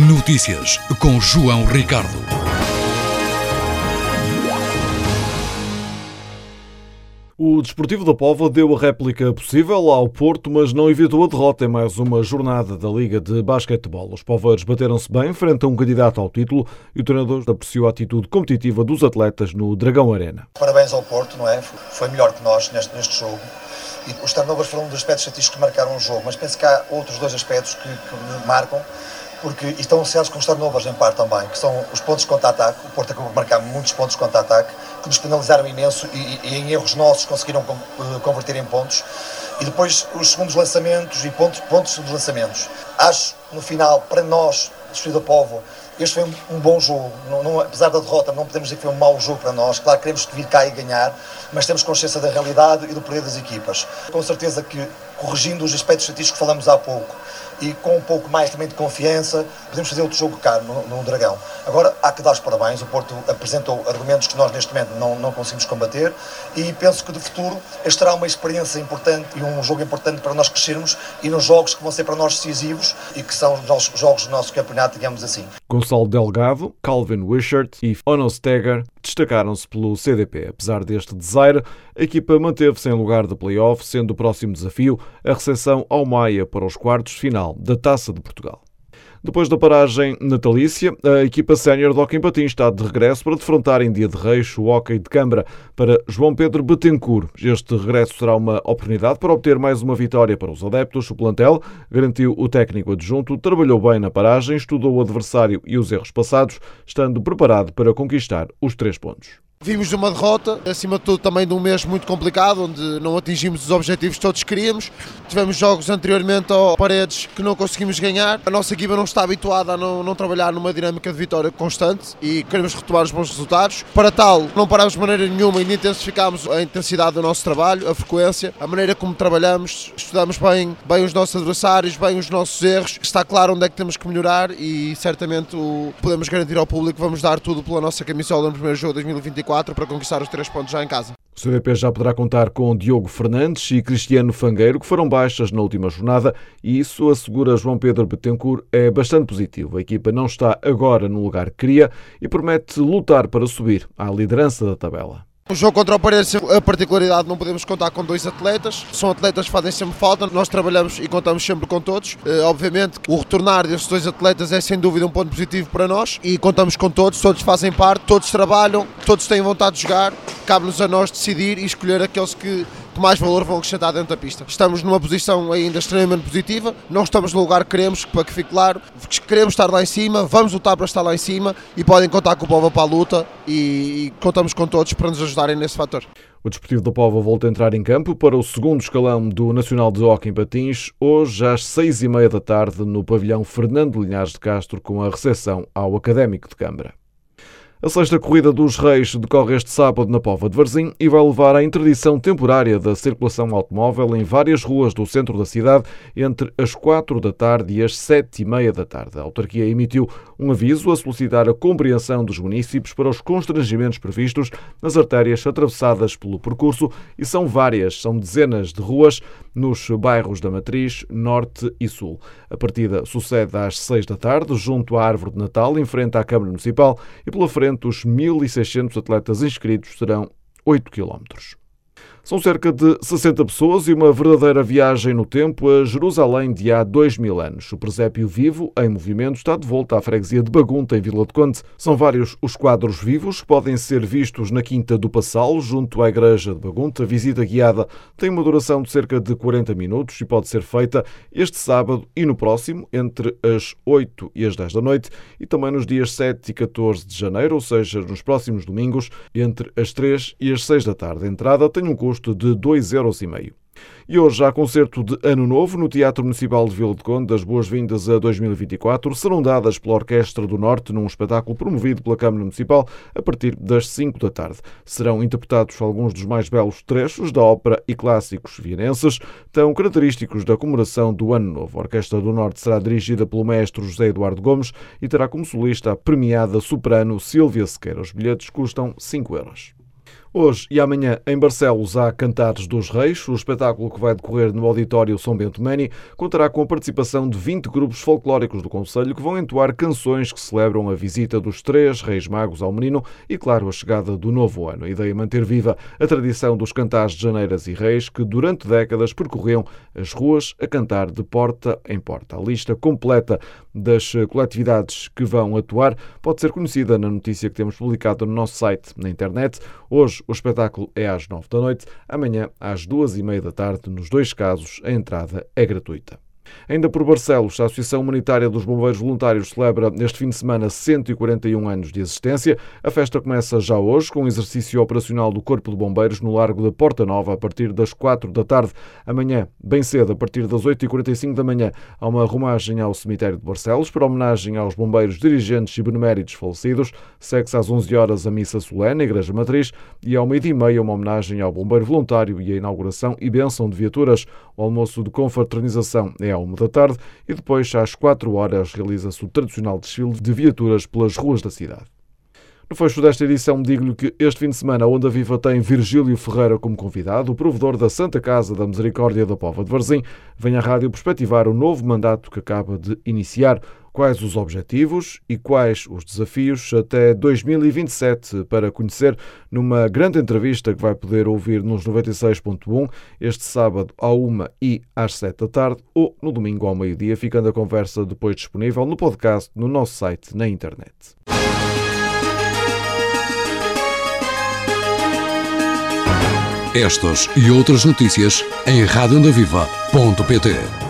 Notícias com João Ricardo. O Desportivo da Póvoa deu a réplica possível ao Porto, mas não evitou a derrota em mais uma jornada da Liga de Basquetebol. Os povoeiros bateram-se bem frente a um candidato ao título e o treinador apreciou a atitude competitiva dos atletas no Dragão Arena. Parabéns ao Porto, não é? Foi melhor que nós neste jogo. E os turnovers foram um dos aspectos estatísticos que marcaram o jogo, mas penso que há outros dois aspectos que marcam, porque estão associados com os turnovers em parte também, que são os pontos de contra-ataque. O Porto acabou de marcar muitos pontos de contra-ataque, que nos penalizaram imenso e em erros nossos conseguiram converter em pontos. E depois os segundos lançamentos e pontos de lançamentos. Acho, no final, para nós, Desportivo da Póvoa, este foi um bom jogo. Apesar da derrota, não podemos dizer que foi um mau jogo para nós. Claro, queremos vir cá e ganhar, mas temos consciência da realidade e do poder das equipas. Com certeza que, corrigindo os aspectos estatísticos que falamos há pouco, e com um pouco mais também de confiança, podemos fazer outro jogo cá no Dragão. Agora, há que dar os parabéns. O Porto apresentou argumentos que nós neste momento não conseguimos combater e penso que de futuro este será uma experiência importante e um jogo importante para nós crescermos e nos jogos que vão ser para nós decisivos e que são os jogos do nosso campeonato, digamos assim. Gonçalo Delgado, Calvin Wishart e Ono Steger destacaram-se pelo CDP. Apesar deste desaire, a equipa manteve-se em lugar de play-off, sendo o próximo desafio a recepção ao Maia para os quartos de final da Taça de Portugal. Depois da paragem natalícia, a equipa sénior de hóquei em patins está de regresso para defrontar em Dia de Reis o hóquei de Câmara para João Pedro Betancourt. Este regresso será uma oportunidade para obter mais uma vitória para os adeptos. O plantel, garantiu o técnico adjunto, trabalhou bem na paragem, estudou o adversário e os erros passados, estando preparado para conquistar os 3 pontos. Vimos uma derrota, acima de tudo também de um mês muito complicado, onde não atingimos os objetivos que todos queríamos. Tivemos jogos anteriormente ao Paredes que não conseguimos ganhar. A nossa equipa não está habituada a não trabalhar numa dinâmica de vitória constante e queremos retomar os bons resultados. Para tal, não paramos de maneira nenhuma e intensificámos a intensidade do nosso trabalho, a frequência, a maneira como trabalhamos, estudamos bem os nossos adversários, bem os nossos erros. Está claro onde é que temos que melhorar e certamente podemos garantir ao público que vamos dar tudo pela nossa camisola no primeiro jogo de 2024. Para conquistar os 3 pontos já em casa. O CDP já poderá contar com Diogo Fernandes e Cristiano Fangueiro, que foram baixas na última jornada, e isso, assegura João Pedro Betancourt, é bastante positivo. A equipa não está agora no lugar que queria e promete lutar para subir à liderança da tabela. O jogo contra o Paredes, a particularidade, não podemos contar com 2 atletas, são atletas que fazem sempre falta, nós trabalhamos e contamos sempre com todos. Obviamente, o retornar destes 2 atletas é sem dúvida um ponto positivo para nós e contamos com todos fazem parte, todos trabalham, todos têm vontade de jogar, cabe-nos a nós decidir e escolher aqueles que mais valor vão acrescentar dentro da pista. Estamos numa posição ainda extremamente positiva, não estamos no lugar que queremos, para que fique claro, queremos estar lá em cima, vamos lutar para estar lá em cima e podem contar com o Póvoa para a luta e contamos com todos para nos ajudarem nesse fator. O Desportivo da Póvoa volta a entrar em campo para o segundo escalão do Nacional de Hóquei em Patins, hoje às 6h30 da tarde no pavilhão Fernando Linhares de Castro, com a recepção ao Académico de Câmara. A 6ª Corrida dos Reis decorre este sábado na Póvoa de Varzim e vai levar à interdição temporária da circulação automóvel em várias ruas do centro da cidade entre as 4 da tarde e as 7h30 da tarde. A autarquia emitiu um aviso a solicitar a compreensão dos municípios para os constrangimentos previstos nas artérias atravessadas pelo percurso e são dezenas de ruas nos bairros da Matriz, Norte e Sul. A partida sucede às 6 da tarde, junto à Árvore de Natal, em frente à Câmara Municipal e pela frente os 1.600 atletas inscritos serão 8 km. São cerca de 60 pessoas e uma verdadeira viagem no tempo a Jerusalém de há 2000 anos. O presépio vivo, em movimento, está de volta à freguesia de Bagunta, em Vila de Conde. São vários os quadros vivos que podem ser vistos na Quinta do Passal, junto à Igreja de Bagunta. A visita guiada tem uma duração de cerca de 40 minutos e pode ser feita este sábado e no próximo, entre as 8 e as 10 da noite, e também nos dias 7 e 14 de janeiro, ou seja, nos próximos domingos, entre as 3 e as 6 da tarde. A entrada tem um custo de 2,5 €. E hoje há concerto de Ano Novo no Teatro Municipal de Vila de Conde. As boas-vindas a 2024 serão dadas pela Orquestra do Norte num espetáculo promovido pela Câmara Municipal a partir das 5 da tarde. Serão interpretados alguns dos mais belos trechos da ópera e clássicos vienenses, tão característicos da comemoração do Ano Novo. A Orquestra do Norte será dirigida pelo maestro José Eduardo Gomes e terá como solista a premiada soprano Sílvia Sequeira. Os bilhetes custam 5 €. Hoje e amanhã em Barcelos há Cantares dos Reis. O espetáculo, que vai decorrer no Auditório São Bento Meni, contará com a participação de 20 grupos folclóricos do concelho que vão entoar canções que celebram a visita dos 3 Reis Magos ao Menino e, claro, a chegada do novo ano. A ideia é manter viva a tradição dos cantares de janeiras e reis que durante décadas percorriam as ruas a cantar de porta em porta. A lista completa das coletividades que vão atuar pode ser conhecida na notícia que temos publicada no nosso site na internet. Hoje o espetáculo é às 9 da noite, amanhã às 2h30 da tarde. Nos 2 casos, a entrada é gratuita. Ainda por Barcelos, a Associação Humanitária dos Bombeiros Voluntários celebra neste fim de semana 141 anos de existência. A festa começa já hoje com o exercício operacional do Corpo de Bombeiros no Largo da Porta Nova a partir das 4 da tarde. Amanhã, bem cedo, a partir das 8h45 da manhã, há uma romagem ao cemitério de Barcelos para homenagem aos bombeiros dirigentes e beneméritos falecidos. Segue-se às 11 horas a missa solene na Igreja Matriz e ao 12h30 uma homenagem ao bombeiro voluntário e a inauguração e bênção de viaturas. O almoço de confraternização é à 1 da tarde e depois, às 4 horas, realiza-se o tradicional desfile de viaturas pelas ruas da cidade. No fecho desta edição, digo-lhe que este fim de semana a Onda Viva tem Virgílio Ferreira como convidado. O provedor da Santa Casa da Misericórdia da Póvoa de Varzim vem à rádio perspectivar o novo mandato que acaba de iniciar. Quais os objetivos e quais os desafios até 2027 para conhecer numa grande entrevista que vai poder ouvir nos 96.1 este sábado à 1 e às 7 da tarde ou no domingo ao meio-dia, ficando a conversa depois disponível no podcast no nosso site na internet. Estas e outras notícias em radioondaviva.pt.